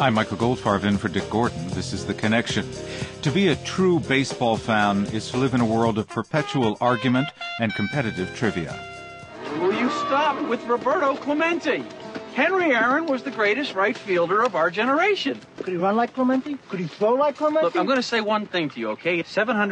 I'm Michael Goldfarb in for Dick Gordon. This is The Connection. To be a true baseball fan is to live in a world of perpetual argument and competitive trivia. Will you stop with Roberto Clemente? Henry Aaron was the greatest right fielder of our generation. Could he run like Clemente? Could he throw like Clemente? Look, I'm going to say one thing to you, okay?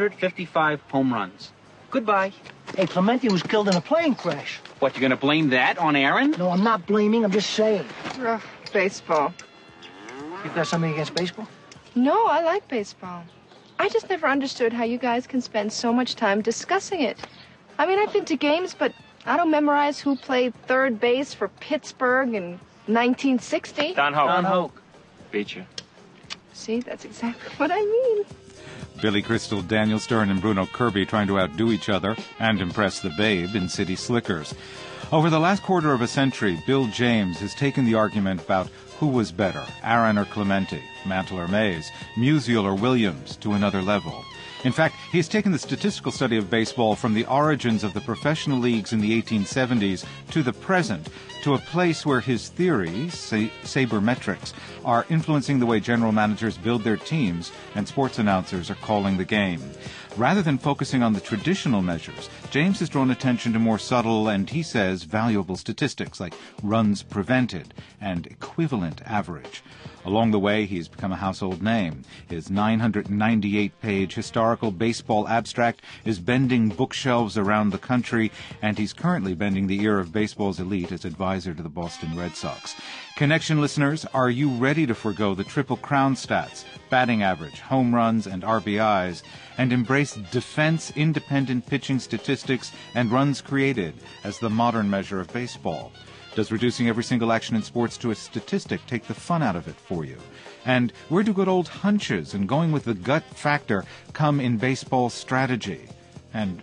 755 home runs. Goodbye. Hey, Clemente was killed in a plane crash. What, you going to blame that on Aaron? No, I'm not blaming. I'm just saying. Ugh, baseball. You got something against baseball? No, I like baseball. I just never understood how you guys can spend so much time discussing it. I mean, I've been to games, but I don't memorize who played third base for Pittsburgh in 1960. Don Hoke. Beat you. See, that's exactly what I mean. Billy Crystal, Daniel Stern, and Bruno Kirby trying to outdo each other and impress the babe in City Slickers. Over the last quarter of a century, Bill James has taken the argument about who was better, Aaron or Clemente, Mantle or Mays, Musial or Williams, to another level. In fact, he has taken the statistical study of baseball from the origins of the professional leagues in the 1870s to the present, to a place where his theories, sabermetrics, are influencing the way general managers build their teams and sports announcers are calling the game. Rather than focusing on the traditional measures, James has drawn attention to more subtle and, he says, valuable statistics like runs prevented and equivalent average. Along the way, he's become a household name. His 998-page historical baseball abstract is bending bookshelves around the country, and he's currently bending the ear of baseball's elite as advisor to the Boston Red Sox. Connection listeners, are you ready to forgo the Triple Crown stats, batting average, home runs, and RBIs, and embrace defense-independent pitching statistics and runs created as the modern measure of baseball? Does reducing every single action in sports to a statistic take the fun out of it for you? And where do good old hunches and going with the gut factor come in baseball strategy? And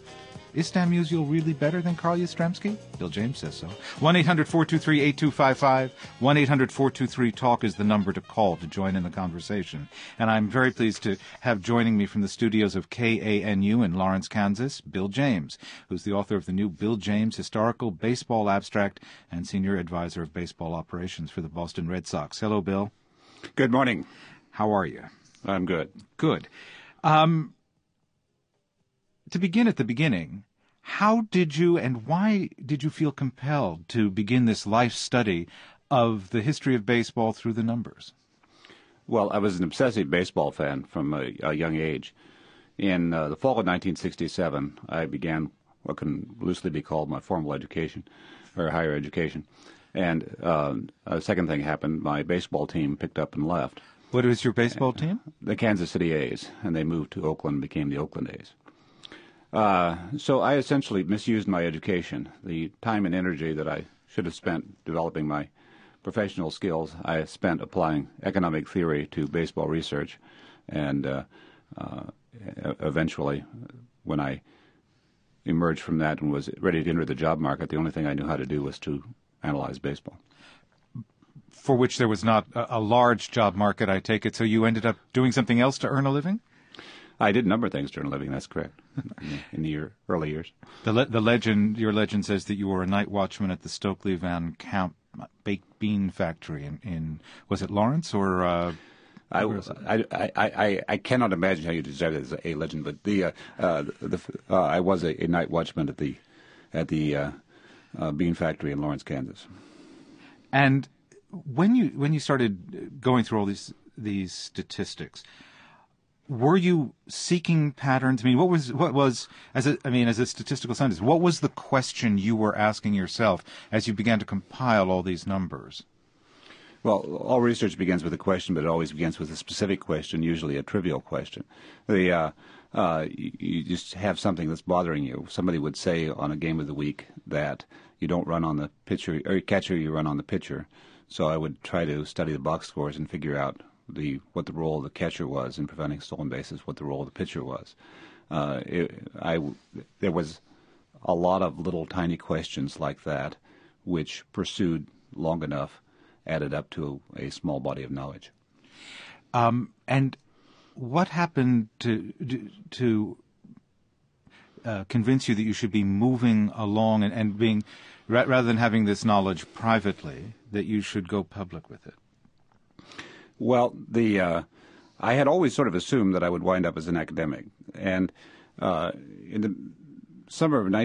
is Stan Musial really better than Carl Yastrzemski? Bill James says so. 1-800-423-8255. 1-800-423-TALK is the number to call to join in the conversation. And I'm very pleased to have joining me from the studios of KANU in Lawrence, Kansas, Bill James, who's the author of the new Bill James Historical Baseball Abstract and Senior Advisor of Baseball Operations for the Boston Red Sox. Hello, Bill. Good morning. How are you? I'm good. Good. To begin at the beginning, how did you and why did you feel compelled to begin this life study of the history of baseball through the numbers? Well, I was an obsessive baseball fan from a young age. In the fall of 1967, I began what can loosely be called my formal education, or higher education. And a second thing happened. My baseball team picked up and left. What was your baseball team? The Kansas City A's, and they moved to Oakland and became the Oakland A's. So I essentially misused my education. The time and energy that I should have spent developing my professional skills, I spent applying economic theory to baseball research. And eventually, when I emerged from that and was ready to enter the job market, the only thing I knew how to do was to analyze baseball. For which there was not a large job market, I take it. So you ended up doing something else to earn a living? I did a number of things to earn a living, that's correct, in the early years. Your legend says that you were a night watchman at the Stokely Van Camp baked bean factory in was it Lawrence or? I cannot imagine how you describe it as a legend, but I was a night watchman at the bean factory in Lawrence, Kansas. And when you started going through all these statistics, were you seeking patterns? I mean, what was as a statistical scientist, what was the question you were asking yourself as you began to compile all these numbers? Well, all research begins with a question, but it always begins with a specific question, usually a trivial question. You just have something that's bothering you. Somebody would say on a game of the week that you don't run on the pitcher or catcher, you run on the pitcher. So I would try to study the box scores and figure out what the role of the catcher was in preventing stolen bases, what the role of the pitcher was. There was a lot of little tiny questions like that, which pursued long enough, added up to a small body of knowledge. And what happened to convince you that you should be moving along and being, rather than having this knowledge privately, that you should go public with it? Well, I had always sort of assumed that I would wind up as an academic, and in the summer of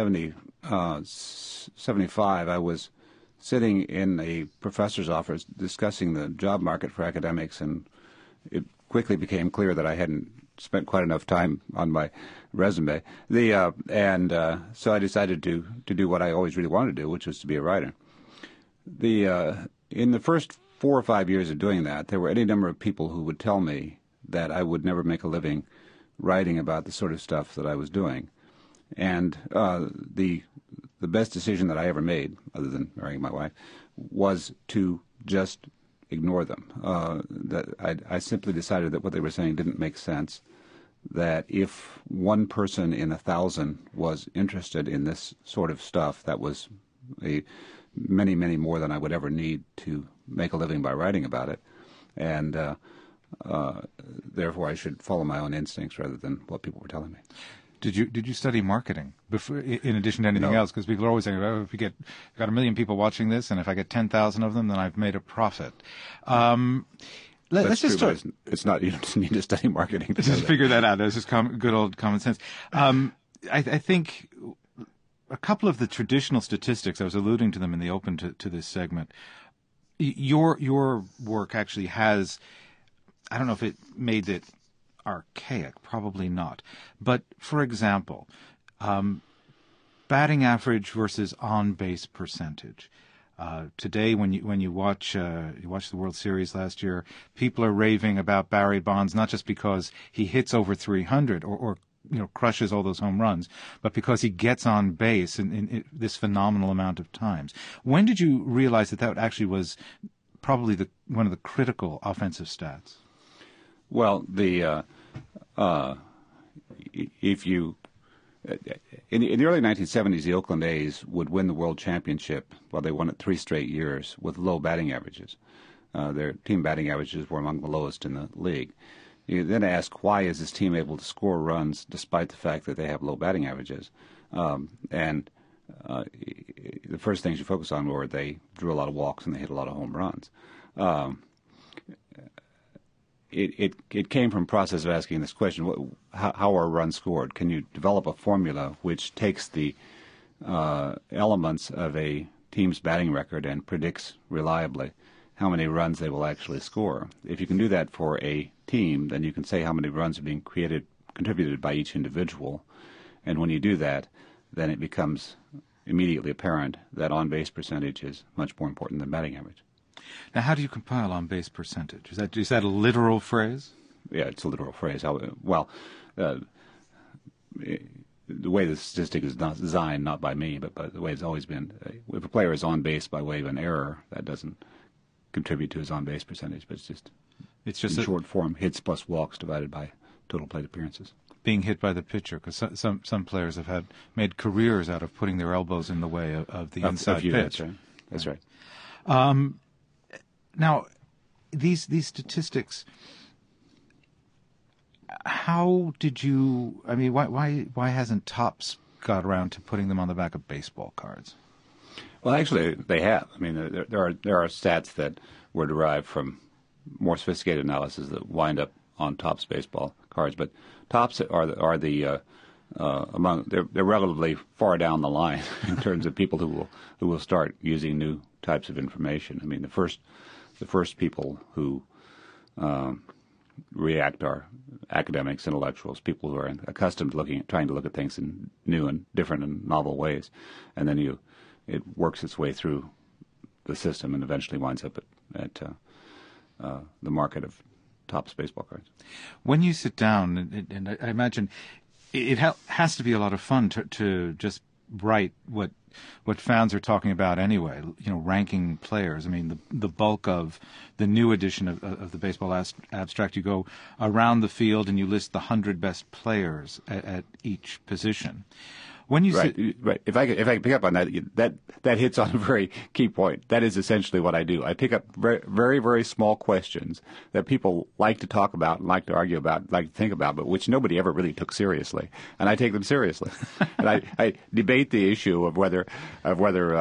1975, I was sitting in a professor's office discussing the job market for academics, and it quickly became clear that I hadn't spent quite enough time on my resume. So I decided to do what I always really wanted to do, which was to be a writer. In the first 4 or 5 years of doing that, there were any number of people who would tell me that I would never make a living writing about the sort of stuff that I was doing. And the best decision that I ever made, other than marrying my wife, was to just ignore them. That I simply decided that what they were saying didn't make sense, that if one person in 1,000 was interested in this sort of stuff, that was many, many more than I would ever need to make a living by writing about it. And therefore I should follow my own instincts rather than what people were telling me. Did you study marketing before, in addition to anything else? Because people are always saying, oh, if you got 1 million people watching this, and if I get 10,000 of them, then I've made a profit. Let's just start. It's not. You don't need to study marketing. Let's just figure that out. That's just good old common sense. I think a couple of the traditional statistics, I was alluding to them in the open to this segment. Your work actually has, I don't know if it made it archaic, probably not. But for example, batting average versus on-base percentage. Today, when you watch the World Series last year, people are raving about Barry Bonds not just because he hits over 300 or crushes all those home runs, but because he gets on base in this phenomenal amount of times. When did you realize that actually was probably one of the critical offensive stats? Well, if you in the early 1970s, the Oakland A's would win the World Championship. Well, they won it 3 straight years with low batting averages. Their team batting averages were among the lowest in the league. You then ask, why is this team able to score runs despite the fact that they have low batting averages? The first things you focus on were they drew a lot of walks and they hit a lot of home runs. It came from a process of asking this question: how are runs scored? Can you develop a formula which takes the elements of a team's batting record and predicts reliably how many runs they will actually score? If you can do that for a team, then you can say how many runs are being contributed by each individual. And when you do that, then it becomes immediately apparent that on-base percentage is much more important than batting average. Now, how do you compile on-base percentage? Is that a literal phrase? Yeah, it's a literal phrase. The way the statistic is designed, not by me, but by the way it's always been, if a player is on base by way of an error, that doesn't contribute to his on-base percentage, but it's just in short form, hits plus walks divided by total plate appearances. Being hit by the pitcher, because some players have made careers out of putting their elbows in the way of the inside pitch. That's right. Now, these statistics, how did you? I mean, why hasn't Topps got around to putting them on the back of baseball cards? Well, actually, they have. I mean, there are stats that were derived from more sophisticated analysis that wind up on Topps baseball cards, but Topps are the among they're relatively far down the line in terms of people who will start using new types of information. I mean, the first people who react are academics, intellectuals, people who are accustomed to trying to look at things in new and different and novel ways, and then it works its way through the system and eventually winds up at the market of Topps baseball cards. When you sit down, and I imagine it has to be a lot of fun to just write what fans are talking about anyway, ranking players. I mean, the bulk of the new edition of the Baseball Abstract, you go around the field and you list the 100 best players at each position. When you right. If I can pick up on that hits on a very key point. That is essentially what I do. I pick up very, very, very small questions that people like to talk about, and like to argue about, like to think about, but which nobody ever really took seriously, and I take them seriously. And I debate the issue of whether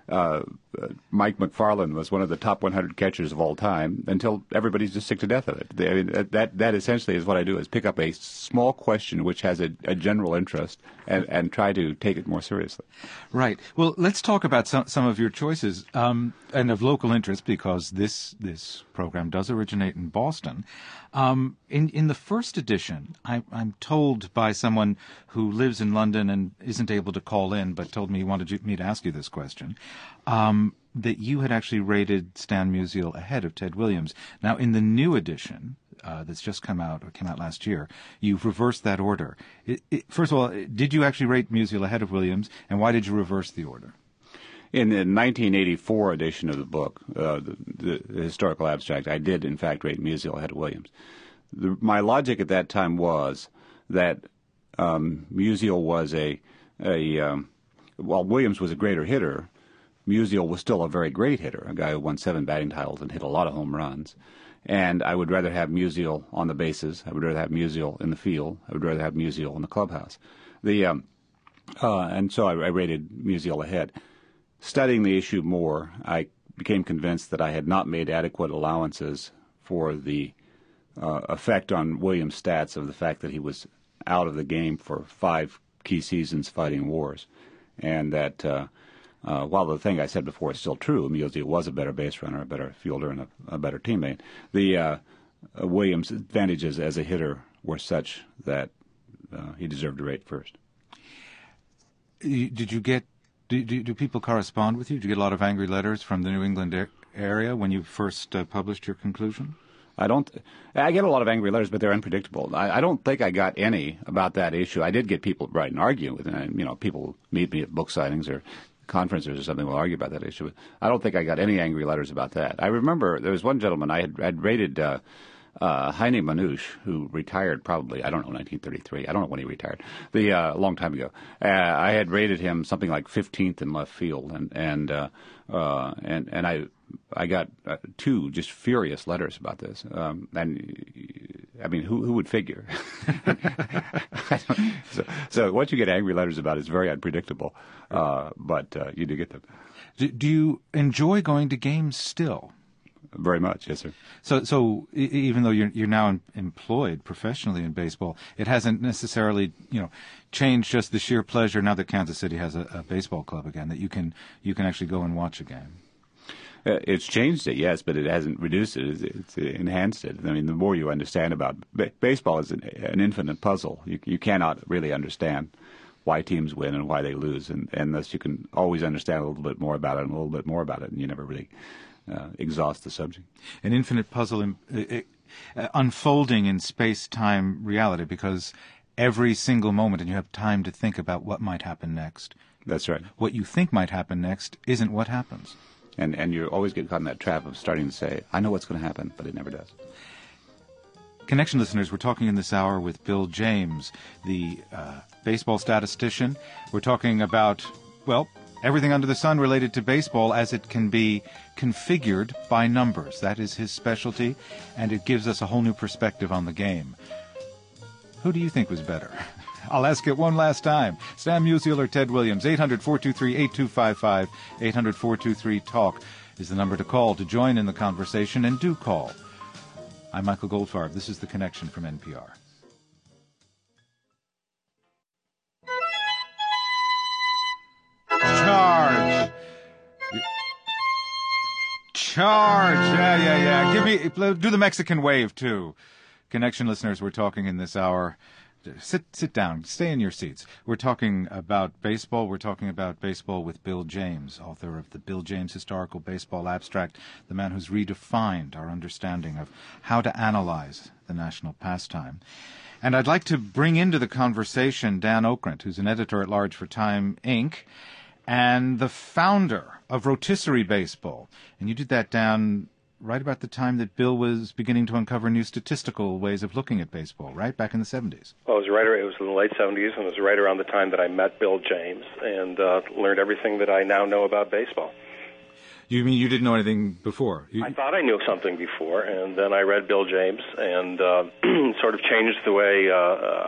Mike McFarland was one of the top 100 catchers of all time until everybody's just sick to death of it. I mean, that essentially is what I do, is pick up a small question which has a general interest and try to take it more seriously. Right. Well, let's talk about some of your choices and of local interest, because this program does originate in Boston. In the first edition, I'm told by someone who lives in London and isn't able to call in, but told me he wanted me to ask you this question, that you had actually rated Stan Musial ahead of Ted Williams. Now, in the new edition that's just came out last year, you've reversed that order. First of all, did you actually rate Musial ahead of Williams, and why did you reverse the order? In the 1984 edition of the book, the historical abstract, I did, in fact, rate Musial ahead of Williams. My logic at that time was that Musial was while Williams was a greater hitter, Musial was still a very great hitter, a guy who won 7 batting titles and hit a lot of home runs. And I would rather have Musial on the bases. I would rather have Musial in the field. I would rather have Musial in the clubhouse. And so I rated Musial ahead. Studying the issue more, I became convinced that I had not made adequate allowances for the effect on Williams' stats of the fact that he was out of the game for 5 key seasons fighting wars. And that while the thing I said before is still true, Musial was a better base runner, a better fielder, and a better teammate, the Williams' advantages as a hitter were such that he deserved to rate first. Did you get... Do people correspond with you? Did you get a lot of angry letters from the New England area when you first published your conclusion? I get a lot of angry letters, but they're unpredictable. I don't think I got any about that issue. I did get people write and argue with it. People meet me at book signings or conferences or something, will argue about that issue. I don't think I got any angry letters about that. I remember there was one gentleman I'd rated Heine Manouche, who retired probably, 1933. I don't know when he retired. A long time ago. I had rated him something like 15th in left field, and I got 2 just furious letters about this. Who would figure? So what you get angry letters about is very unpredictable, but you do get them. Do you enjoy going to games still? Very much, yes, sir. So even though you're now employed professionally in baseball, it hasn't necessarily changed just the sheer pleasure now that Kansas City has a baseball club again, that you can actually go and watch a game. It's changed it, yes, but it hasn't reduced it. It's enhanced it. I mean, the more you understand about baseball is an infinite puzzle. You cannot really understand why teams win and why they lose, and thus you can always understand a little bit more about it and a little bit more about it, and you never really exhaust the subject. An infinite puzzle unfolding in space-time reality, because every single moment, and you have time to think about what might happen next. That's right. What you think might happen next isn't what happens. And you always get caught in that trap of starting to say, I know what's going to happen, but it never does. Connection listeners, we're talking in this hour with Bill James, the baseball statistician. We're talking about, everything under the sun related to baseball as it can be configured by numbers. That is his specialty, and it gives us a whole new perspective on the game. Who do you think was better? I'll ask it one last time. Stan Musial or Ted Williams? 800-423-8255, 800-423-TALK is the number to call to join in the conversation, and do call. I'm Michael Goldfarb. This is The Connection from NPR. Charge! Yeah. Do the Mexican wave, too. Connection listeners, we're talking in this hour. Sit down. Stay in your seats. We're talking about baseball. We're talking about baseball with Bill James, author of the Bill James Historical Baseball Abstract, the man who's redefined our understanding of how to analyze the national pastime. And I'd like to bring into the conversation Dan Okrent, who's an editor-at-large for Time, Inc., and the founder of Rotisserie Baseball. And you did that, Dan, right about the time that Bill was beginning to uncover new statistical ways of looking at baseball, right, back in the 70s? Well, it was in the late 70s, and it was right around the time that I met Bill James and learned everything that I now know about baseball. You mean you didn't know anything before? I thought I knew something before, and then I read Bill James and sort of changed the way,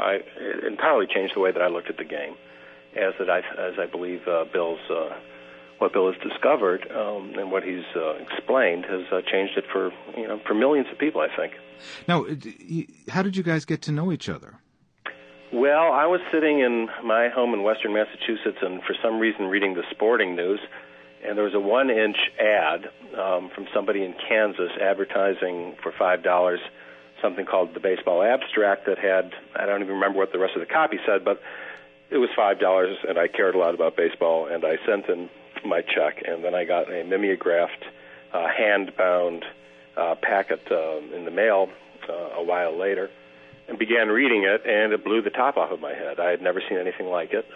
entirely changed the way that I looked at the game, as I believe Bill's what Bill has discovered and what he's explained has changed it for millions of people, I think. Now, how did you guys get to know each other? Well, I was sitting in my home in western Massachusetts and for some reason reading the sporting news, and there was a 1-inch ad from somebody in Kansas advertising for $5 something called the Baseball Abstract that had, I don't even remember what the rest of the copy said, but it was $5, and I cared a lot about baseball, and I sent in my check, and then I got a mimeographed, hand-bound packet in the mail a while later, and began reading it, and it blew the top off of my head. I had never seen anything like it.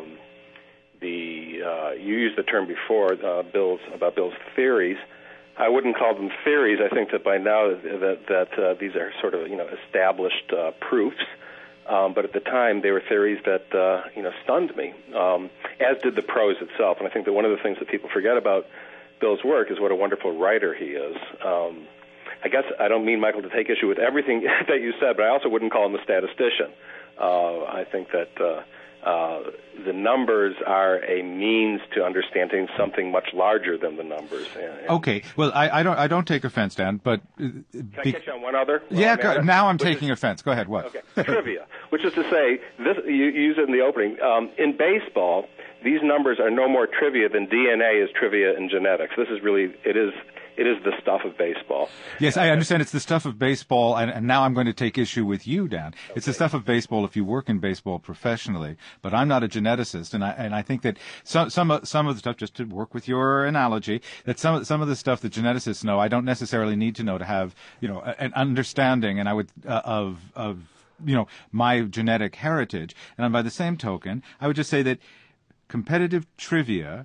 You used the term before, Bill's theories. I wouldn't call them theories. I think that by now that these are sort of established proofs. But at the time, they were theories that stunned me, as did the prose itself. And I think that one of the things that people forget about Bill's work is what a wonderful writer he is. I guess I don't mean, Michael, to take issue with everything that you said, but I also wouldn't call him a statistician. I think that the numbers are a means to understanding something much larger than the numbers. Okay. Well, I don't take offense, Dan, but can I catch you on one other? Now I'm taking offense. Go ahead. What? Okay. Trivia, which is to say, this you use it in the opening. In baseball, these numbers are no more trivia than DNA is trivia in genetics. This is really it is the stuff of baseball. Yes, I understand it's the stuff of baseball, and now I'm going to take issue with you, Dan. Okay. It's the stuff of baseball if you work in baseball professionally, but I'm not a geneticist, and I think that some of the stuff, just to work with your analogy, that some of the stuff that geneticists know, I don't necessarily need to know to have an understanding, and I would of my genetic heritage. And by the same token, I would just say that competitive trivia,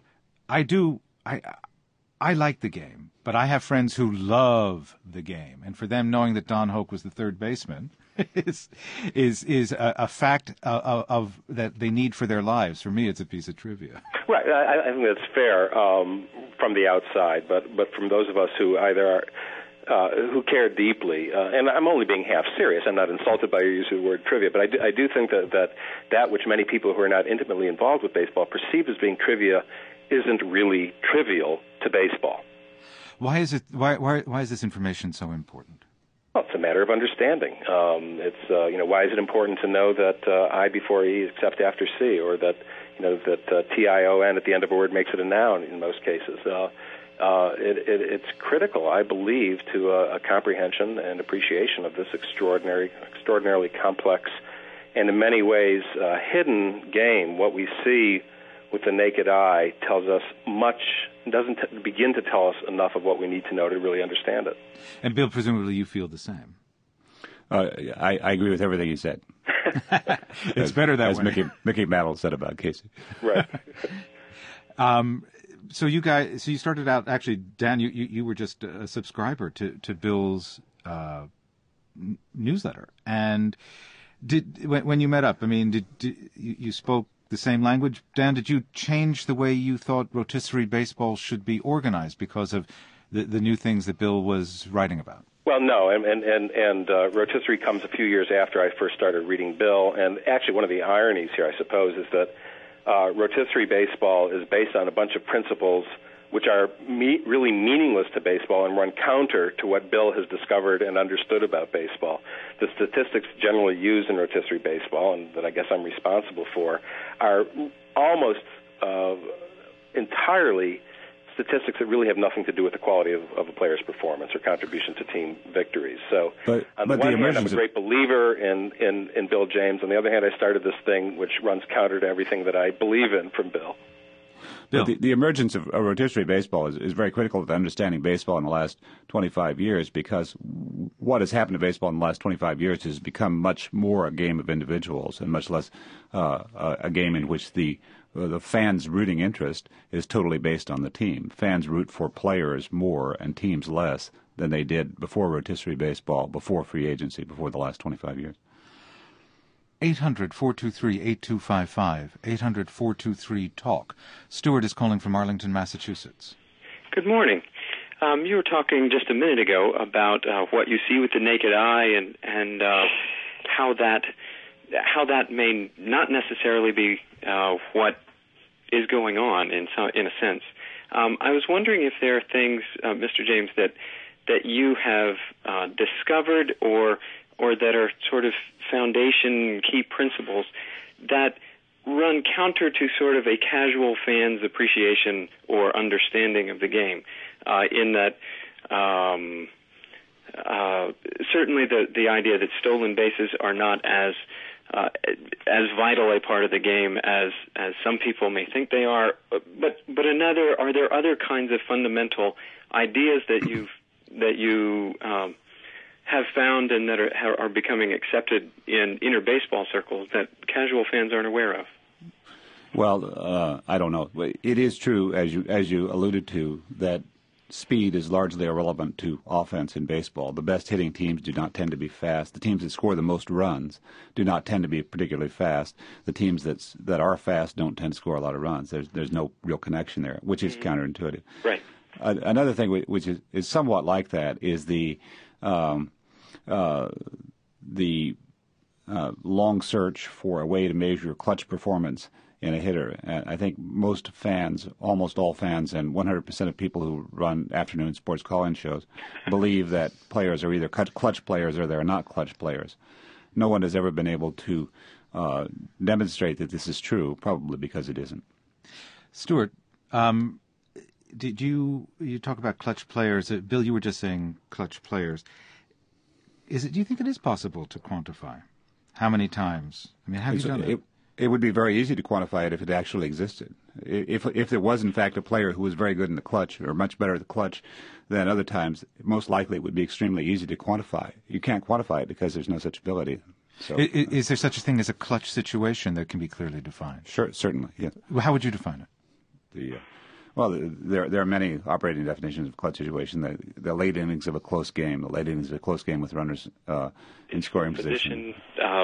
I like the game, but I have friends who love the game, and for them, knowing that Don Hoke was the third baseman is a fact of that they need for their lives. For me, it's a piece of trivia. Right, I think that's fair from the outside, but from those of us who either are who care deeply, and I'm only being half serious. I'm not insulted by your use of the word trivia, but I do think that which many people who are not intimately involved with baseball perceive as being trivia isn't really trivial to baseball. Why is it? Why is this information so important? Well, it's a matter of understanding. Why is it important to know that I before E is except after C, or that that TION at the end of a word makes it a noun in most cases. It's critical, I believe, to a comprehension and appreciation of this extraordinarily complex and in many ways hidden game. What we see with the naked eye tells us much, doesn't begin to tell us enough of what we need to know to really understand it. And Bill, presumably you feel the same. I agree with everything you said. It's better that way. As Mickey Mantle said about Casey. Right. So you started out, actually, Dan, you were just a subscriber to Bill's newsletter. And when you met up, I mean, did you spoke the same language? Dan, did you change the way you thought rotisserie baseball should be organized because of the new things that Bill was writing about? Well, no, and rotisserie comes a few years after I first started reading Bill, and actually one of the ironies here, I suppose, is that rotisserie baseball is based on a bunch of principles which are really meaningless to baseball and run counter to what Bill has discovered and understood about baseball. The statistics generally used in rotisserie baseball, and that I guess I'm responsible for, are almost entirely statistics that really have nothing to do with the quality of a player's performance or contribution to team victories. So on the one hand, I'm a great believer in Bill James. On the other hand, I started this thing which runs counter to everything that I believe in from Bill. The emergence of rotisserie baseball is very critical to understanding baseball in the last 25 years, because what has happened to baseball in the last 25 years has become much more a game of individuals and much less a game in which the fans' rooting interest is totally based on the team. Fans root for players more and teams less than they did before rotisserie baseball, before free agency, before the last 25 years. 800-423-8255, 800-423-TALK. Stuart is calling from Arlington, Massachusetts. Good morning. You were talking just a minute ago about what you see with the naked eye and how that may not necessarily be what is going on in a sense. I was wondering if there are things, Mr. James, that you have discovered or that are sort of foundation key principles that run counter to sort of a casual fan's appreciation or understanding of the game, in that certainly the idea that stolen bases are not as vital a part of the game as some people may think they are, but are there other kinds of fundamental ideas that you have found and that are becoming accepted in inner baseball circles that casual fans aren't aware of? Well, I don't know. It is true, as you alluded to, that speed is largely irrelevant to offense in baseball. The best hitting teams do not tend to be fast. The teams that score the most runs do not tend to be particularly fast. The teams that are fast don't tend to score a lot of runs. There's no real connection there, which is counterintuitive. Right. Another thing which is somewhat like that is the long search for a way to measure clutch performance in a hitter. I think most fans, almost all fans, and 100% of people who run afternoon sports call-in shows believe that players are either clutch players or they're not clutch players. No one has ever been able to demonstrate that this is true, probably because it isn't. Stuart, did you talk about clutch players? Bill, you were just saying clutch players. Do you think it is possible to quantify how many times? I mean, have you done it? It would be very easy to quantify it if it actually existed. If there was, in fact, a player who was very good in the clutch or much better at the clutch than other times, most likely it would be extremely easy to quantify. You can't quantify it because there's no such ability. So, is there such a thing as a clutch situation that can be clearly defined? Sure, certainly, yeah. Well, how would you define it? There are many operating definitions of clutch situation. The late innings of a close game, the late innings of a close game with runners in scoring position.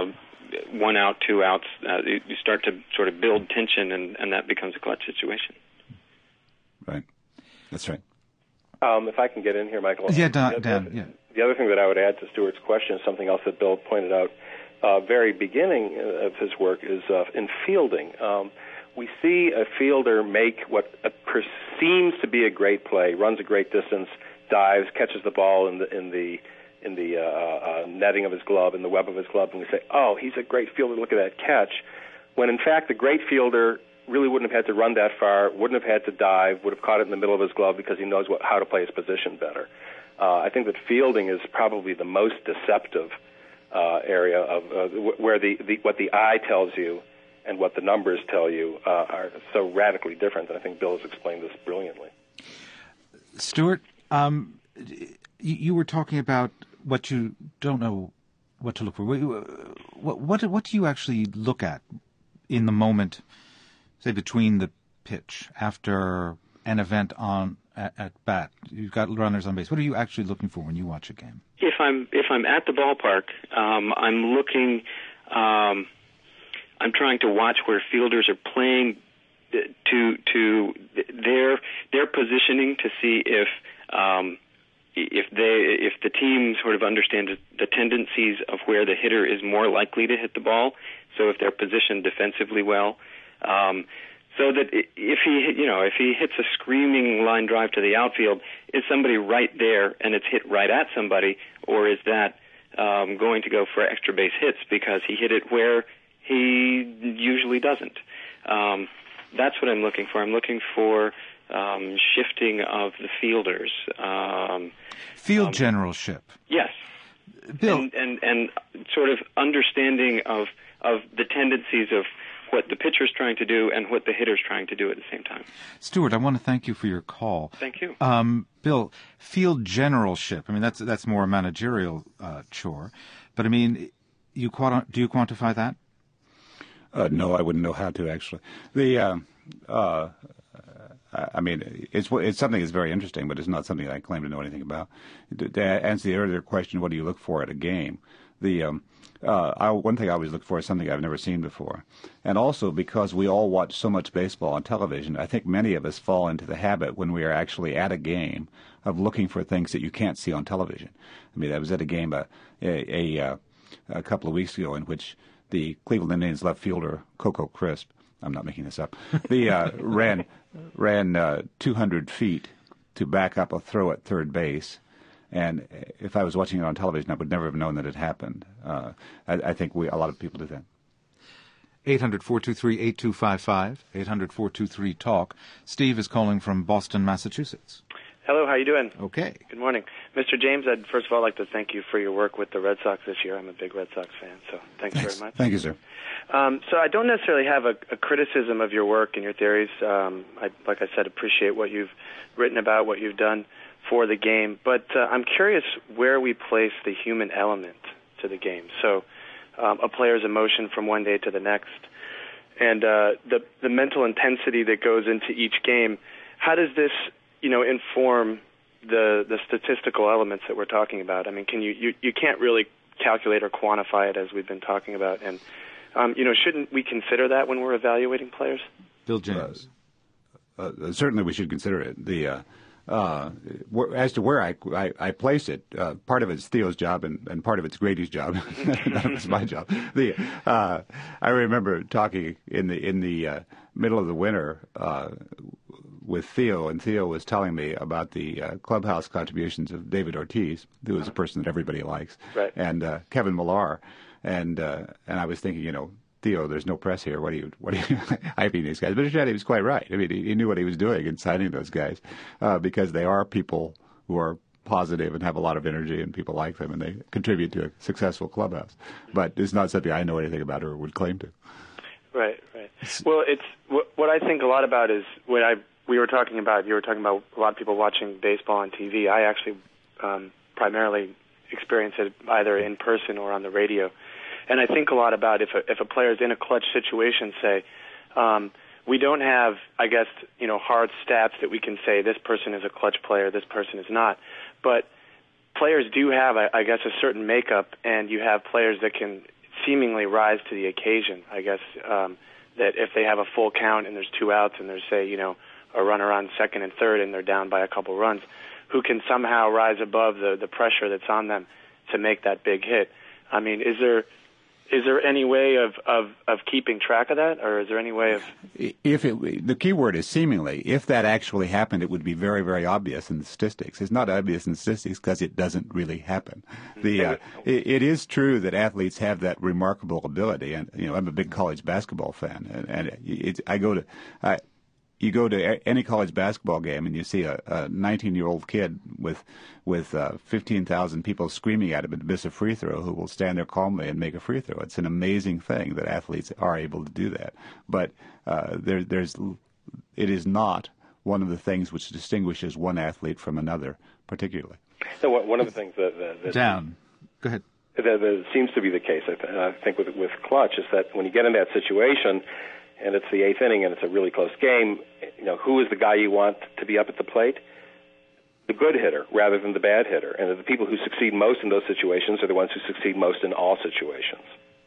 1 out, 2 outs, you start to sort of build tension, and that becomes a clutch situation. Right. That's right. If I can get in here, Michael. Yeah, Dan. Yeah. The other thing that I would add to Stuart's question is something else that Bill pointed out very beginning of his work is in fielding. We see a fielder make what seems to be a great play, runs a great distance, dives, catches the ball in the netting of his glove, in the web of his glove, and we say, oh, he's a great fielder, look at that catch, when in fact the great fielder really wouldn't have had to run that far, wouldn't have had to dive, would have caught it in the middle of his glove because he knows how to play his position better. I think that fielding is probably the most deceptive area of where what the eye tells you and what the numbers tell you are so radically different. And I think Bill has explained this brilliantly. Stuart, you were talking about what you don't know what to look for. What do you actually look at in the moment, say between the pitch, after an event at bat? You've got runners on base. What are you actually looking for when you watch a game? If I'm at the ballpark, I'm looking. I'm trying to watch where fielders are playing to their positioning to see if the team sort of understands the tendencies of where the hitter is more likely to hit the ball. So if they're positioned defensively well, so that if he hits a screaming line drive to the outfield, is somebody right there and it's hit right at somebody, or is that going to go for extra base hits because he hit it where he usually doesn't? That's what I'm looking for. I'm looking for shifting of the fielders. Field generalship. Yes. Bill. And sort of understanding of the tendencies of what the pitcher's trying to do and what the hitter's trying to do at the same time. Stuart, I want to thank you for your call. Thank you. Bill, field generalship. I mean, that's more a managerial chore. But, I mean, do you quantify that? No, I wouldn't know how to, actually. I mean, it's something that's very interesting, but it's not something I claim to know anything about. To answer the earlier question, what do you look for at a game? One thing I always look for is something I've never seen before. And also, because we all watch so much baseball on television, I think many of us fall into the habit when we are actually at a game of looking for things that you can't see on television. I mean, I was at a game a couple of weeks ago in which the Cleveland Indians left fielder Coco Crisp I'm not making this up, ran 200 feet to back up a throw at third base. And if I was watching it on television, I would never have known that it happened. I think a lot of people do that. 800-423-8255, 800-423-TALK. Steve is calling from Boston, Massachusetts. Hello, how you doing? Okay. Good morning. Mr. James, I'd first of all like to thank you for your work with the Red Sox this year. I'm a big Red Sox fan, so thanks very much. Thank you, sir. So I don't necessarily have a criticism of your work and your theories. Like I said, appreciate what you've written about, what you've done for the game. But I'm curious where we place the human element to the game. So a player's emotion from one day to the next, and the mental intensity that goes into each game. How does this, inform the statistical elements that we're talking about? I mean, can you can't really calculate or quantify it as we've been talking about, and shouldn't we consider that when we're evaluating players? Bill James. Certainly, we should consider it. As to where I place it, part of it's Theo's job and part of it's Grady's job. None of it's my job. I remember talking in the middle of the winter with Theo, and Theo was telling me about the clubhouse contributions of David Ortiz, who is a person that everybody likes, right, and Kevin Millar, and I was thinking, Theo, there's no press here. What are you hyping these guys? But he was quite right. I mean, he knew what he was doing in signing those guys because they are people who are positive and have a lot of energy, and people like them, and they contribute to a successful clubhouse. But it's not something I know anything about or would claim to. Right. Well, it's what I think a lot about is when you were talking about a lot of people watching baseball on TV. I actually primarily experience it either in person or on the radio. And I think a lot about if a player is in a clutch situation, say, we don't have, I guess, hard stats that we can say this person is a clutch player, this person is not. But players do have, I guess, a certain makeup, and you have players that can seemingly rise to the occasion. I guess that if they have a full count and there's 2 outs and there's, say, a runner on second and third and they're down by a couple runs, who can somehow rise above the pressure that's on them to make that big hit. I mean, is there any way of keeping track of that, or is there any way of... The key word is seemingly. If that actually happened, it would be very, very obvious in the statistics. It's not obvious in the statistics because it doesn't really happen. It is true that athletes have that remarkable ability, and I'm a big college basketball fan, and you go to any college basketball game and you see a 19-year-old kid with 15,000 people screaming at him to miss a free throw who will stand there calmly and make a free throw. It's an amazing thing that athletes are able to do that. But it is not one of the things which distinguishes one athlete from another particularly. So one of the things that Down. Go ahead. That seems to be the case, I think, with clutch is that when you get in that situation, and it's the 8th inning, and it's a really close game, who is the guy you want to be up at the plate? The good hitter rather than the bad hitter. And the people who succeed most in those situations are the ones who succeed most in all situations.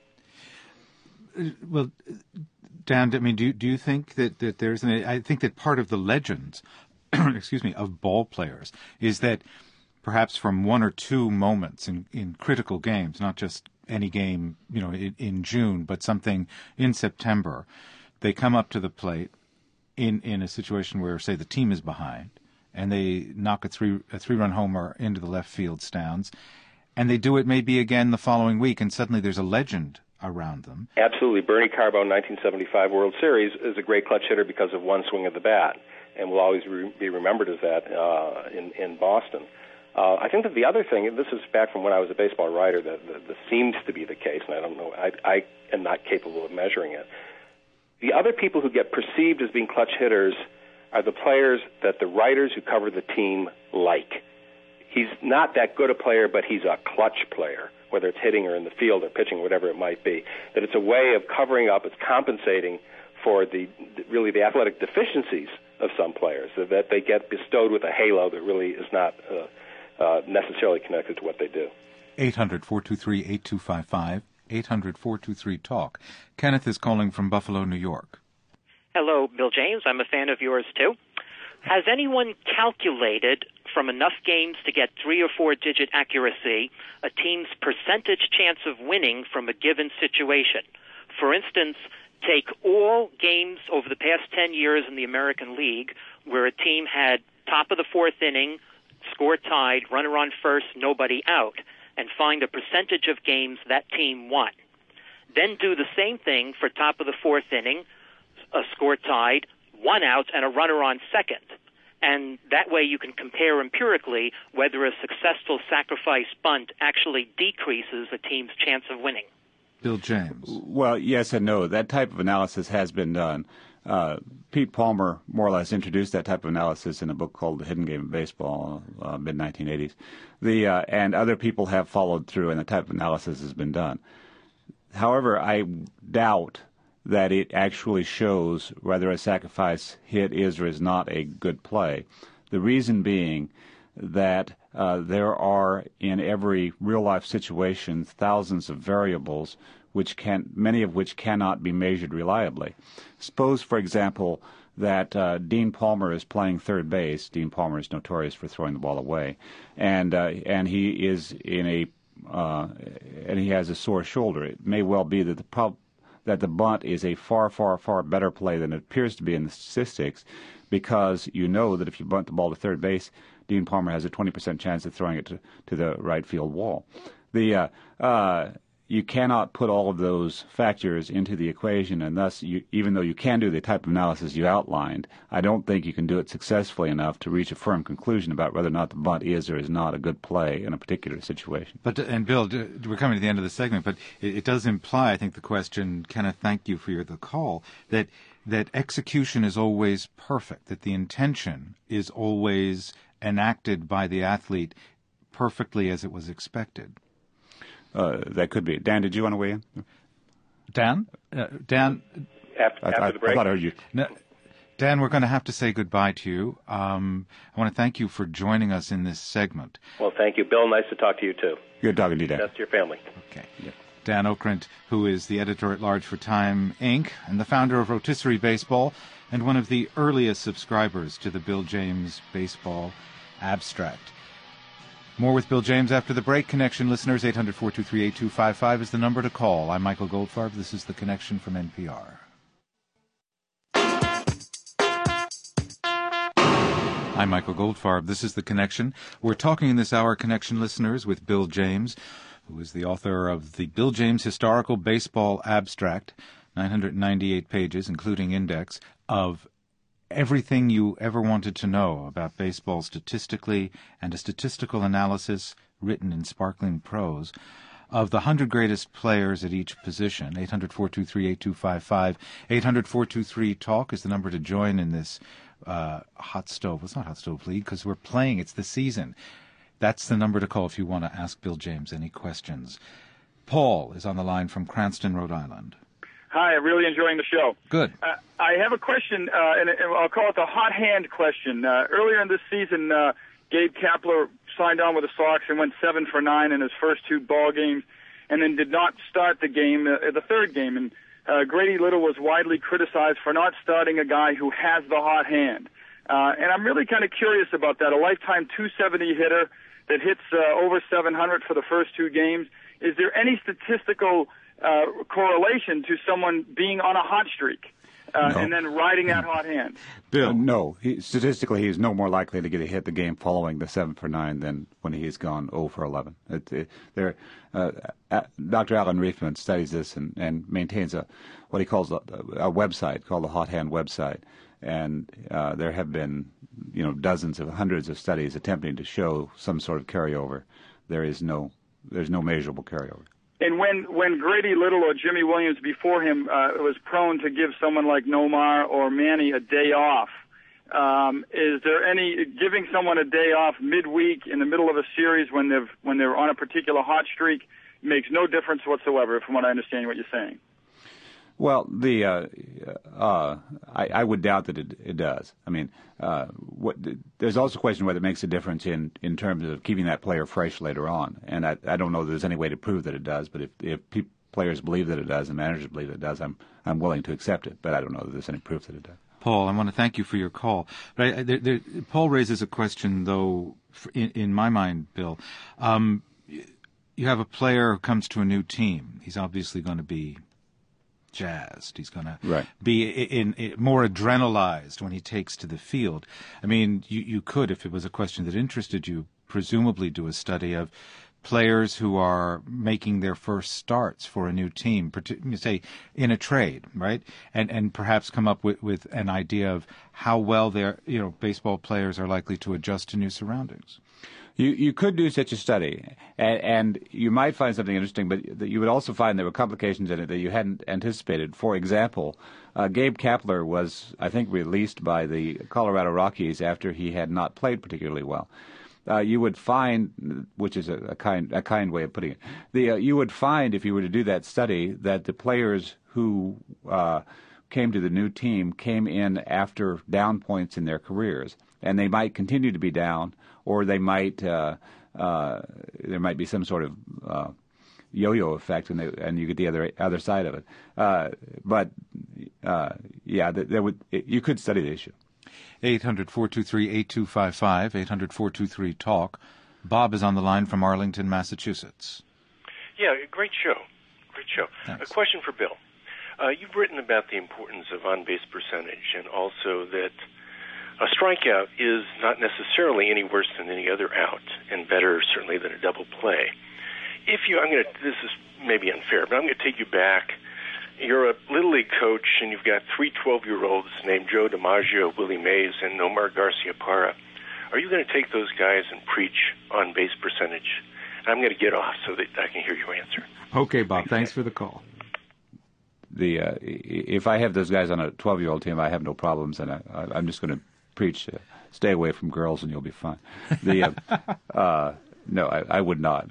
Well, Dan, I mean, do you think that there's I think that part of the legends, of ball players is that perhaps from 1 or 2 moments in critical games, not just any game, in June, but something in September, they come up to the plate in a situation where, say, the team is behind, and they knock a three-run homer into the left field stands, and they do it maybe again the following week, and suddenly there's a legend around them. Absolutely. Bernie Carbo, 1975 World Series, is a great clutch hitter because of one swing of the bat, and will always be remembered as that in Boston. I think that the other thing, and this is back from when I was a baseball writer, that seems to be the case, and I don't know, I am not capable of measuring it. The other people who get perceived as being clutch hitters are the players that the writers who cover the team like. He's not that good a player, but he's a clutch player, whether it's hitting or in the field or pitching, whatever it might be. That it's a way of covering up, it's compensating for the athletic deficiencies of some players, so that they get bestowed with a halo that really is not necessarily connected to what they do. 800-423-8255, 800-423-TALK. Kenneth is calling from Buffalo, New York. Hello, Bill James. I'm a fan of yours, too. Has anyone calculated from enough games to get 3 or 4 digit accuracy a team's percentage chance of winning from a given situation? For instance, take all games over the past 10 years in the American League where a team had top of the fourth inning, score tied, runner on first, nobody out, and find the percentage of games that team won. Then do the same thing for top of the fourth inning, a score tied, one out, and a runner on second. And that way you can compare empirically whether a successful sacrifice bunt actually decreases a team's chance of winning. Bill James. Well, yes and no. That type of analysis has been done. Pete Palmer more or less introduced that type of analysis in a book called The Hidden Game of Baseball, mid-1980s. And other people have followed through, and the type of analysis has been done. However, I doubt that it actually shows whether a sacrifice hit is or is not a good play. The reason being that there are, in every real-life situation, thousands of variables many of which cannot be measured reliably. Suppose, for example, that Dean Palmer is playing third base. Dean Palmer is notorious for throwing the ball away, and he is and he has a sore shoulder. It may well be that the bunt is a far, far, far better play than it appears to be in the statistics, because you know that if you bunt the ball to third base, Dean Palmer has a 20% chance of throwing it to the right field wall. You cannot put all of those factors into the equation, and thus, even though you can do the type of analysis you outlined, I don't think you can do it successfully enough to reach a firm conclusion about whether or not the bunt is or is not a good play in a particular situation. And Bill, we're coming to the end of the segment, but it does imply, I think, the question, Kenneth, thank you for the call, that execution is always perfect, that the intention is always enacted by the athlete perfectly as it was expected. That could be. Dan, did you want to weigh in? Dan? Dan? After the break? I thought I heard you. No, Dan, we're going to have to say goodbye to you. I want to thank you for joining us in this segment. Well, thank you, Bill. Nice to talk to you, too. Good talking to you, Dan. That's your family. Okay. Yep. Dan Okrent, who is the editor-at-large for Time, Inc., and the founder of Rotisserie Baseball, and one of the earliest subscribers to the Bill James Baseball Abstract. More with Bill James after the break. Connection listeners, 800-423-8255 is the number to call. I'm Michael Goldfarb. This is The Connection from NPR. I'm Michael Goldfarb. This is The Connection. We're talking in this hour, Connection listeners, with Bill James, who is the author of the Bill James Historical Baseball Abstract, 998 pages, including index, of everything you ever wanted to know about baseball statistically, and a statistical analysis written in sparkling prose of the 100 greatest players at each position. 800-423-8255. 800-423-TALK is the number to join in this hot stove. It's not hot stove league because we're playing. It's the season. That's the number to call if you want to ask Bill James any questions. Paul is on the line from Cranston, Rhode Island. Hi, I'm really enjoying the show. Good. I have a question, and I'll call it the hot hand question. Earlier in this season, Gabe Kapler signed on with the Sox and went 7 for 9 in his first 2 ball games, and then did not start the game, the third game. And Grady Little was widely criticized for not starting a guy who has the hot hand. And I'm really kind of curious about that. A lifetime 270 hitter that hits over 700 for the first 2 games. Is there any statistical correlation to someone being on a hot streak and then riding that hot hand? Bill, no. Statistically, he is no more likely to get a hit the game following the 7 for 9 than when he has gone 0 for 11. Dr. Alan Riefman studies this and maintains what he calls a website called the Hot Hand website. And there have been, dozens of hundreds of studies attempting to show some sort of carryover. There's no measurable carryover. And when Grady Little or Jimmy Williams before him was prone to give someone like Nomar or Manny a day off, is there any giving someone a day off midweek in the middle of a series when they're on a particular hot streak makes no difference whatsoever, from what I understand what you're saying? Well, I would doubt that it does. I mean, there's also a question whether it makes a difference in terms of keeping that player fresh later on. And I don't know that there's any way to prove that it does. But if players believe that it does and managers believe that it does, I'm willing to accept it. But I don't know that there's any proof that it does. Paul, I want to thank you for your call. But Paul raises a question, though, in my mind, Bill. You have a player who comes to a new team. He's obviously going to be jazzed. He's going to Right. be in more adrenalized when he takes to the field. I mean, you could, if it was a question that interested you, presumably do a study of players who are making their first starts for a new team, say in a trade, right? And perhaps come up with an idea of how well their baseball players are likely to adjust to new surroundings. You could do such a study, and you might find something interesting, but you would also find there were complications in it that you hadn't anticipated. For example, Gabe Kapler was, I think, released by the Colorado Rockies after he had not played particularly well. You would find, which is a kind way of putting it, you would find if you were to do that study that the players who came to the new team came in after down points in their careers, and they might continue to be down, or they might there might be some sort of yo-yo effect, and you get the other side of it. You could study the issue. 800-423-8255, 800-423-TALK. Bob is on the line from Arlington, Massachusetts. Yeah, great show. Thanks. A question for Bill. You've written about the importance of on-base percentage, and also that a strikeout is not necessarily any worse than any other out, and better certainly than a double play. This is maybe unfair, but I'm going to take you back. You're a Little League coach, and you've got 3 12-year-olds named Joe DiMaggio, Willie Mays, and Nomar Garciaparra. Are you going to take those guys and preach on base percentage? I'm going to get off so that I can hear your answer. Okay, Bob. Thanks for the call. If I have those guys on a 12-year-old team, I have no problems, and I'm just going to preach, stay away from girls and you'll be fine. No, I would not.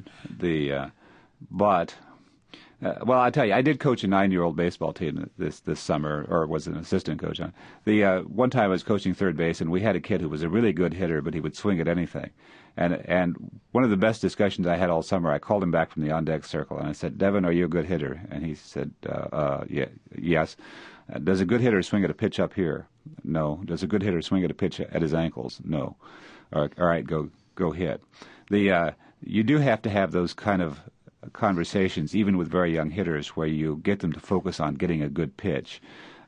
Well, I tell you, I did coach a 9-year-old baseball team this summer, or was an assistant coach on. One time I was coaching third base, and we had a kid who was a really good hitter, but he would swing at anything. And one of the best discussions I had all summer, I called him back from the on-deck circle, and I said, "Devin, are you a good hitter?" And he said, yes. Does a good hitter swing at a pitch up here? No. Does a good hitter swing at a pitch at his ankles? No. All right, go hit. You do have to have those kind of conversations, even with very young hitters, where you get them to focus on getting a good pitch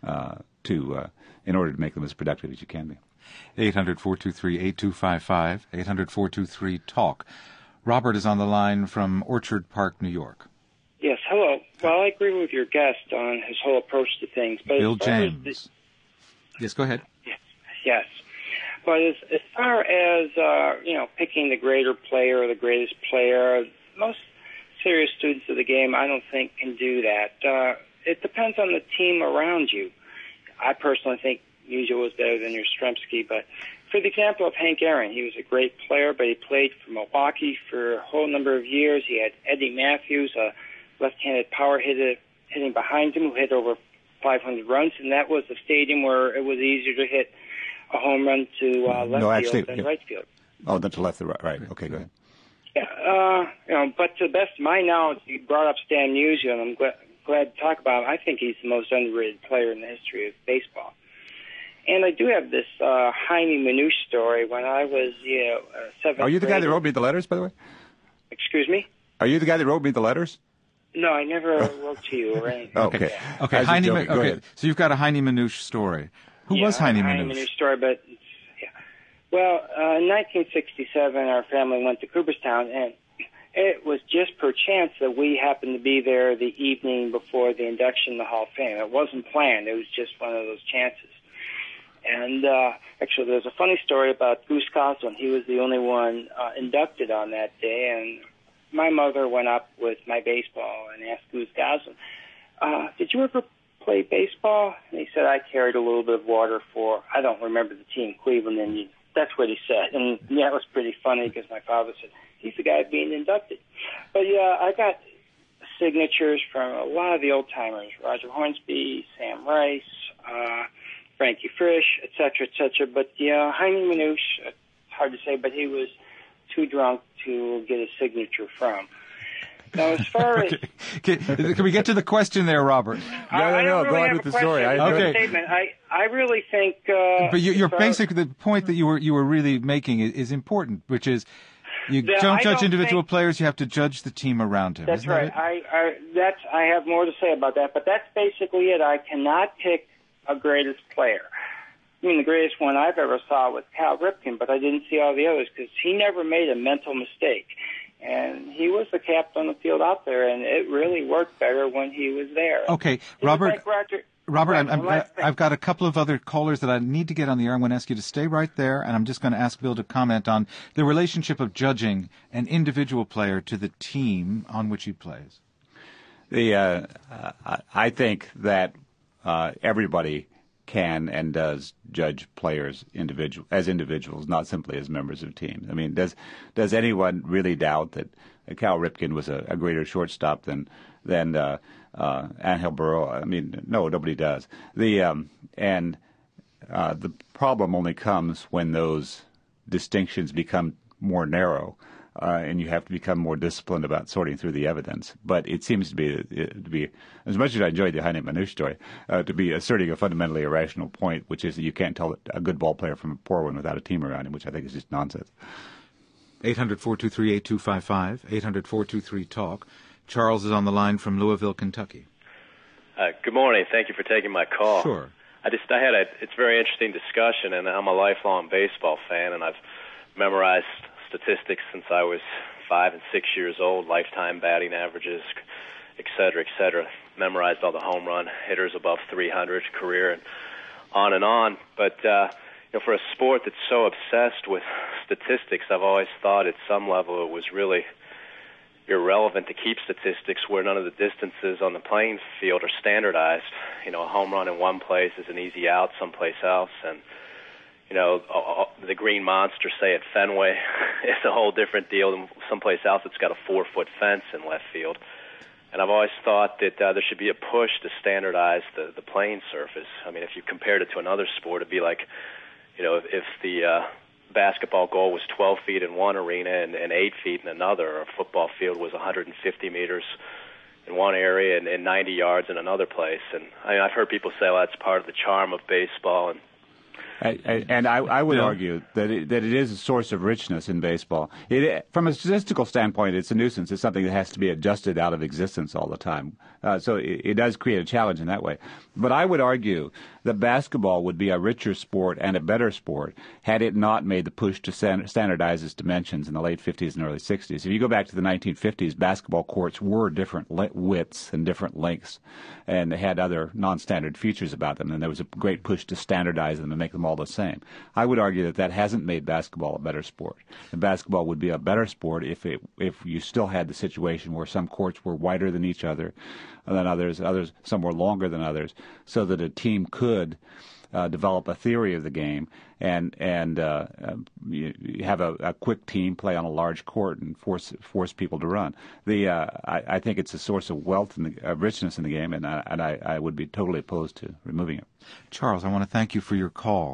in order to make them as productive as you can be. 800-423-8255, 800-423-TALK. Robert is on the line from Orchard Park, New York. Yes, hello. Well, I agree with your guest on his whole approach to things. But Bill James. Yes, go ahead. Yes. But as far as, picking the greater player or the greatest player, most serious students of the game, I don't think, can do that. It depends on the team around you. I personally think Musial was better than Yastrzemski, but for the example of Hank Aaron, he was a great player, but he played for Milwaukee for a whole number of years. He had Eddie Matthews, a left-handed power hitter, hitting behind him, who hit over 500 runs, and that was a stadium where it was easier to hit a home run to field than right field. Oh, not to left, to right. Okay, go ahead. Yeah, but to the best of my knowledge, you brought up Stan Musial, and I'm glad to talk about him. I think he's the most underrated player in the history of baseball. And I do have this Jaime Manouche story. When I was, 7th Are you the guy grade, that wrote me the letters, by the way? Excuse me? Are you the guy that wrote me the letters? No, I never wrote to you or anything. Okay. Okay, so you've got a Jaime Manouche story. Who was Jaime Manouche? Jaime Manouche story, but well, in 1967, our family went to Cooperstown, and it was just per chance that we happened to be there the evening before the induction in the Hall of Fame. It wasn't planned. It was just one of those chances. And actually, there's a funny story about Goose Goslin. He was the only one inducted on that day, and my mother went up with my baseball and asked Goose Goslin, did you ever play baseball? And he said, I carried a little bit of water for, I don't remember the team, Cleveland, and that's what he said. And that was pretty funny because my father said, he's the guy being inducted. But I got signatures from a lot of the old-timers, Roger Hornsby, Sam Rice, Frankie Frisch, et cetera, but Jaime Manouche, it's hard to say, but he was too drunk to get a signature from. Now, as far as... Can we get to the question there, Robert? No, go on with the story. Statement. I really think... but you're basically, the point that you were really making is important, which is You don't judge individual players. You have to judge the team around him. That's right. I have more to say about that, but that's basically it. I cannot pick a greatest player. I mean, the greatest one I've ever saw was Cal Ripken, but I didn't see all the others because he never made a mental mistake. And he was the captain on the field out there, and it really worked better when he was there. Okay, Robert. I've got a couple of other callers that I need to get on the air. I'm going to ask you to stay right there, and I'm just going to ask Bill to comment on the relationship of judging an individual player to the team on which he plays. I think that everybody can and does judge players as individuals, not simply as members of teams. I mean, does anyone really doubt that Cal Ripken was a greater shortstop than Angel Burrow? I mean, no, nobody does. The problem only comes when those distinctions become more narrow, and you have to become more disciplined about sorting through the evidence. But it seems to be as much as I enjoyed the Heine Manush story, to be asserting a fundamentally irrational point, which is that you can't tell a good ball player from a poor one without a team around him, which I think is just nonsense. 800-423-8255, 800-423-TALK. Charles is on the line from Louisville, Kentucky. Good morning. Thank you for taking my call. Sure. It's a very interesting discussion, and I'm a lifelong baseball fan, and I've memorized statistics since I was 5 and 6 years old, lifetime batting averages, et cetera, memorized all the home run hitters above 300 career and on. But, for a sport that's so obsessed with statistics, I've always thought at some level it was really irrelevant to keep statistics where none of the distances on the playing field are standardized. A home run in one place is an easy out someplace else, and the Green Monster, say at Fenway, is a whole different deal than someplace else that's got a 4-foot fence in left field. And I've always thought that there should be a push to standardize the playing surface. I mean, if you compared it to another sport, it'd be like, if the basketball goal was 12 feet in one arena and 8 feet in another, or a football field was 150 meters in one area and 90 yards in another place. And I've heard people say, well, that's part of the charm of baseball. And I would argue that it is a source of richness in baseball. From a statistical standpoint, it's a nuisance. It's something that has to be adjusted out of existence all the time. So it does create a challenge in that way. But I would argue that basketball would be a richer sport and a better sport had it not made the push to standardize its dimensions in the late 50s and early 60s. If you go back to the 1950s, basketball courts were different widths and different lengths, and they had other non-standard features about them, and there was a great push to standardize them and make them all the same. I would argue that hasn't made basketball a better sport. And basketball would be a better sport if you still had the situation where some courts were wider than each other than others, some were longer than others, so that a team could develop a theory of the game and you have a quick team play on a large court and force people to run. I think it's a source of wealth and richness in the game, and I would be totally opposed to removing it. Charles, I want to thank you for your call.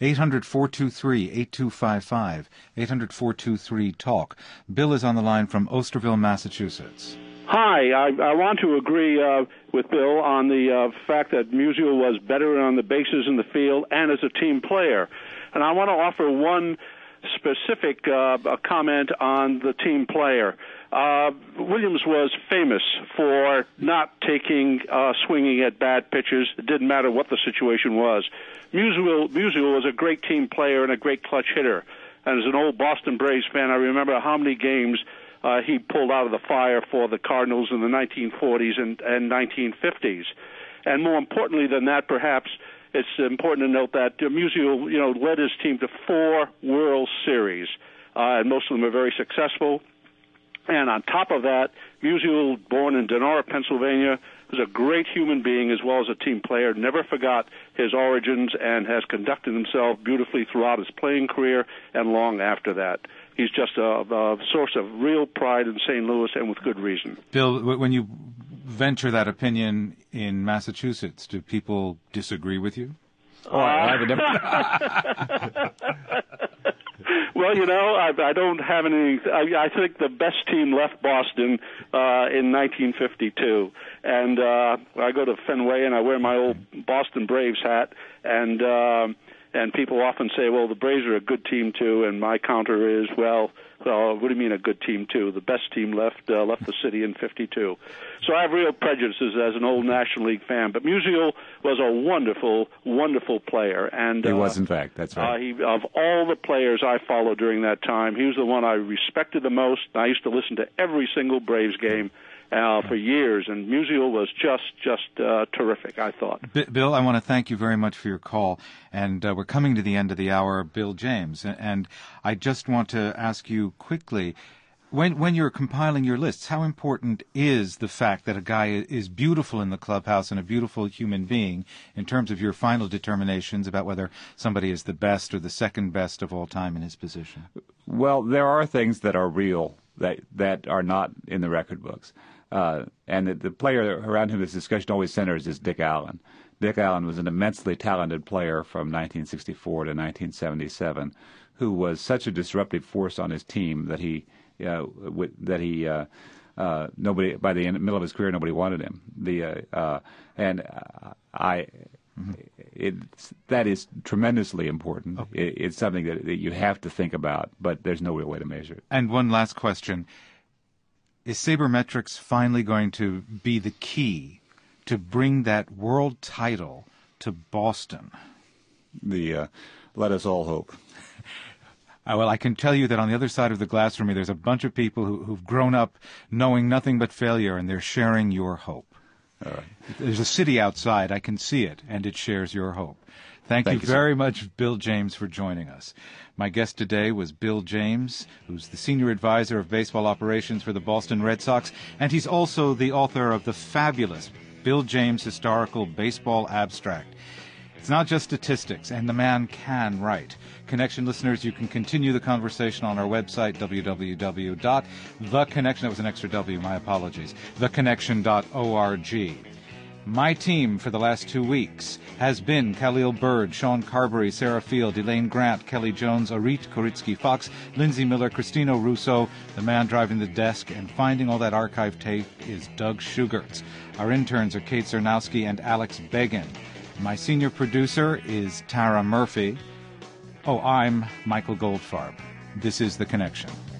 800-423-8255, 800-423-TALK. Bill is on the line from Osterville, Massachusetts. Hi, I want to agree with Bill on the fact that Musial was better on the bases in the field and as a team player. And I want to offer one specific comment on the team player. Williams was famous for not swinging at bad pitches. It didn't matter what the situation was. Musial was a great team player and a great clutch hitter. And as an old Boston Braves fan, I remember how many games he pulled out of the fire for the Cardinals in the 1940s and 1950s. And more importantly than that, perhaps, it's important to note that Musial, led his team to 4 World Series, and most of them are very successful. And on top of that, Musial, born in Donora, Pennsylvania, was a great human being as well as a team player, never forgot his origins, and has conducted himself beautifully throughout his playing career and long after that. He's just a source of real pride in St. Louis, and with good reason. Bill, when you venture that opinion in Massachusetts, do people disagree with you? I have a different... Well, I don't have any. I think the best team left Boston in 1952, and I go to Fenway and I wear my old Boston Braves hat, and And people often say, well, the Braves are a good team, too, and my counter is, well, what do you mean a good team, too? The best team left the city in 52. So I have real prejudices as an old National League fan. But Musial was a wonderful, wonderful player. And he was, in fact. That's right. Of all the players I followed during that time, he was the one I respected the most. I used to listen to every single Braves game for years, and Musial was just terrific, I thought. Bill, I want to thank you very much for your call, and we're coming to the end of the hour. Bill James, and I just want to ask you quickly, when you're compiling your lists, how important is the fact that a guy is beautiful in the clubhouse and a beautiful human being in terms of your final determinations about whether somebody is the best or the second best of all time in his position? Well, there are things that are real that are not in the record books. And the player around whom this discussion always centers is Dick Allen. Dick Allen was an immensely talented player from 1964 to 1977, who was such a disruptive force on his team that nobody, by the middle of his career, nobody wanted him. That is tremendously important. Okay. It's something that you have to think about, but there's no real way to measure it. And one last question. Is sabermetrics finally going to be the key to bring that world title to Boston? Let us all hope. Well, I can tell you that on the other side of the glass from me, there's a bunch of people who've grown up knowing nothing but failure, and they're sharing your hope. All right. There's a city outside. I can see it, and it shares your hope. Thank you very much, Bill James, for joining us. My guest today was Bill James, who's the Senior Advisor of Baseball Operations for the Boston Red Sox, and he's also the author of the fabulous Bill James Historical Baseball Abstract. It's not just statistics, and the man can write. Connection listeners, you can continue the conversation on our website, www.theconnection, that was an extra W, my apologies, theconnection.org. My team for the last 2 weeks has been Khalil Bird, Sean Carberry, Sarah Field, Elaine Grant, Kelly Jones, Arit Koritsky-Fox, Lindsay Miller, Christina Russo, the man driving the desk, and finding all that archive tape is Doug Schugertz. Our interns are Kate Zernowski and Alex Begin. My senior producer is Tara Murphy. I'm Michael Goldfarb. This is The Connection.